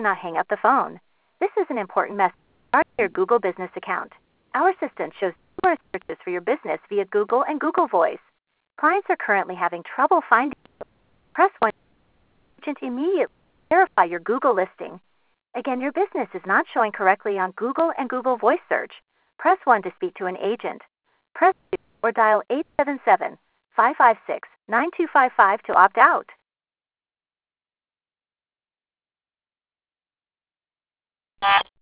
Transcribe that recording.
not hang up the phone. This is an important message regarding your Google Business account. Our assistant shows numerous searches for your business via Google and Google Voice. Clients are currently having trouble finding you. Press 1 to agent immediately verify your Google listing. Again, your business is not showing correctly on Google and Google Voice search. Press 1 to speak to an agent. Press 2 or dial 877-556-9255 to opt out.